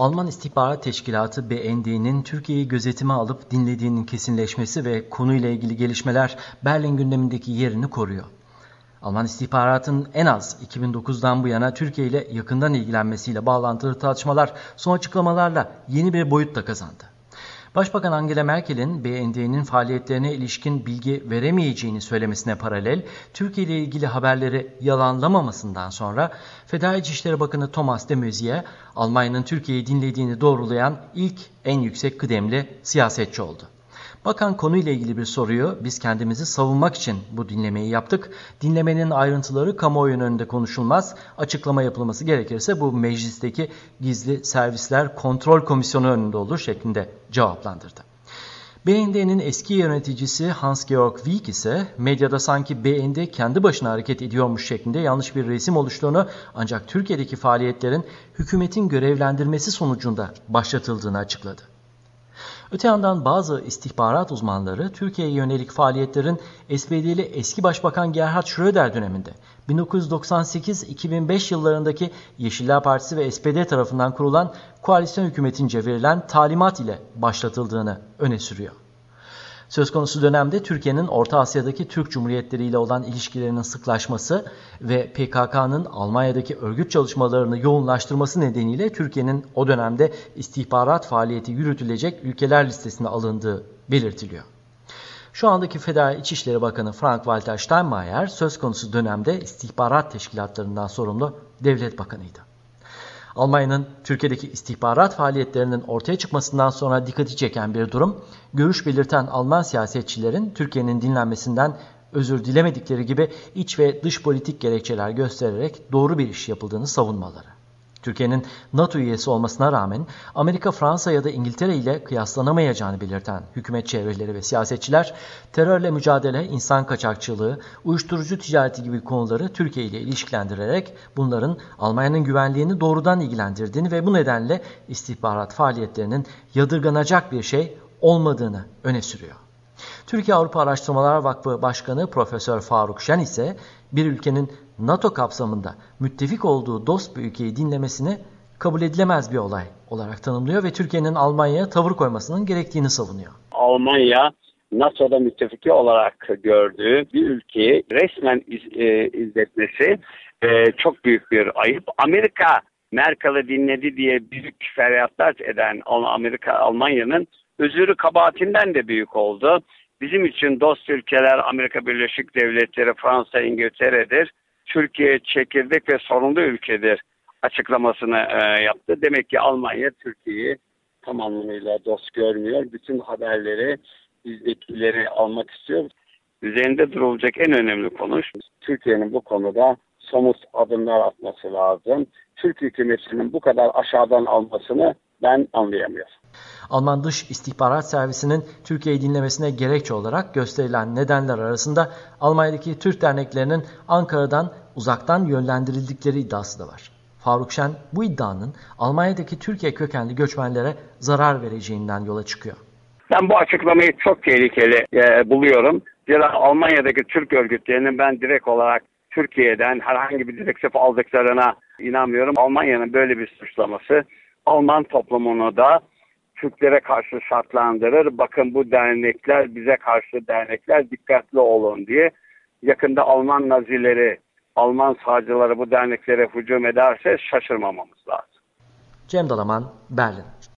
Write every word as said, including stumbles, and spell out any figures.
Alman İstihbarat Teşkilatı B N D'nin Türkiye'yi gözetime alıp dinlediğinin kesinleşmesi ve konuyla ilgili gelişmeler Berlin gündemindeki yerini koruyor. Alman istihbaratın en az iki bin dokuzdan bu yana Türkiye ile yakından ilgilenmesiyle bağlantılı tartışmalar son açıklamalarla yeni bir boyut da kazandı. Başbakan Angela Merkel'in B N D'nin faaliyetlerine ilişkin bilgi veremeyeceğini söylemesine paralel, Türkiye ile ilgili haberleri yalanlamamasından sonra Federal İçişleri Bakanı Thomas de Maizière, Almanya'nın Türkiye'yi dinlediğini doğrulayan ilk en yüksek kıdemli siyasetçi oldu. Bakan konuyla ilgili bir soruyu biz kendimizi savunmak için bu dinlemeyi yaptık. Dinlemenin ayrıntıları kamuoyunun önünde konuşulmaz. Açıklama yapılması gerekirse bu meclisteki gizli servisler kontrol komisyonu önünde olur şeklinde cevaplandırdı. B N D'nin eski yöneticisi Hans-Georg Wyck ise medyada sanki B N D kendi başına hareket ediyormuş şeklinde yanlış bir resim oluştuğunu ancak Türkiye'deki faaliyetlerin hükümetin görevlendirmesi sonucunda başlatıldığını açıkladı. Öte yandan bazı istihbarat uzmanları Türkiye'ye yönelik faaliyetlerin S P D'li eski Başbakan Gerhard Schröder döneminde bin dokuz yüz doksan sekiz iki bin beş yıllarındaki Yeşiller Partisi ve S P D tarafından kurulan koalisyon hükümetince verilen talimat ile başlatıldığını öne sürüyor. Söz konusu dönemde Türkiye'nin Orta Asya'daki Türk Cumhuriyetleri ile olan ilişkilerinin sıklaşması ve P K K'nın Almanya'daki örgüt çalışmalarını yoğunlaştırması nedeniyle Türkiye'nin o dönemde istihbarat faaliyeti yürütülecek ülkeler listesine alındığı belirtiliyor. Şu andaki Federal İçişleri Bakanı Frank-Walter Steinmeier söz konusu dönemde istihbarat teşkilatlarından sorumlu devlet bakanıydı. Almanya'nın Türkiye'deki istihbarat faaliyetlerinin ortaya çıkmasından sonra dikkati çeken bir durum, görüş belirten Alman siyasetçilerin Türkiye'nin dinlenmesinden özür dilemedikleri gibi iç ve dış politik gerekçeler göstererek doğru bir iş yapıldığını savunmaları. Türkiye'nin NATO üyesi olmasına rağmen Amerika, Fransa ya da İngiltere ile kıyaslanamayacağını belirten hükümet çevreleri ve siyasetçiler, terörle mücadele, insan kaçakçılığı, uyuşturucu ticareti gibi konuları Türkiye ile ilişkilendirerek bunların Almanya'nın güvenliğini doğrudan ilgilendirdiğini ve bu nedenle istihbarat faaliyetlerinin yadırganacak bir şey olmadığını öne sürüyor. Türkiye Avrupa Araştırmalar Vakfı Başkanı Profesör Faruk Şen ise bir ülkenin NATO kapsamında müttefik olduğu dost bir ülkeyi dinlemesini kabul edilemez bir olay olarak tanımlıyor ve Türkiye'nin Almanya'ya tavır koymasının gerektiğini savunuyor. Almanya NATO'da müttefiki olarak gördüğü bir ülkeyi resmen iz, e, izletmesi e, çok büyük bir ayıp. Amerika Merkel'i dinledi diye büyük feryatlar eden Amerika Almanya'nın özürü kabahatinden de büyük oldu. Bizim için dost ülkeler Amerika Birleşik Devletleri, Fransa, İngiltere'dir. Türkiye çekirdek ve sorunlu ülkedir açıklamasını e, yaptı. Demek ki Almanya Türkiye'yi tam anlamıyla dost görmüyor. Bütün haberleri, bizdekileri almak istiyor. Üzerinde durulacak en önemli konu Türkiye'nin bu konuda somut adımlar atması lazım. Türk hükümetinin bu kadar aşağıdan almasını ben anlayamıyorum. Alman Dış İstihbarat Servisi'nin Türkiye'yi dinlemesine gerekçe olarak gösterilen nedenler arasında Almanya'daki Türk derneklerinin Ankara'dan uzaktan yönlendirildikleri iddiası da var. Faruk Şen bu iddianın Almanya'daki Türkiye kökenli göçmenlere zarar vereceğinden yola çıkıyor. Ben bu açıklamayı çok tehlikeli e, buluyorum. Zira Almanya'daki Türk örgütlerinin ben direkt olarak Türkiye'den herhangi bir direktif aldıklarına inanmıyorum. Almanya'nın böyle bir suçlaması Alman toplumunu da Türklere karşı şartlandırır. Bakın bu dernekler bize karşı dernekler, dikkatli olun diye. Yakında Alman Nazileri, Alman sağcıları bu derneklere hücum ederse şaşırmamamız lazım. Cem Dalaman, Berlin.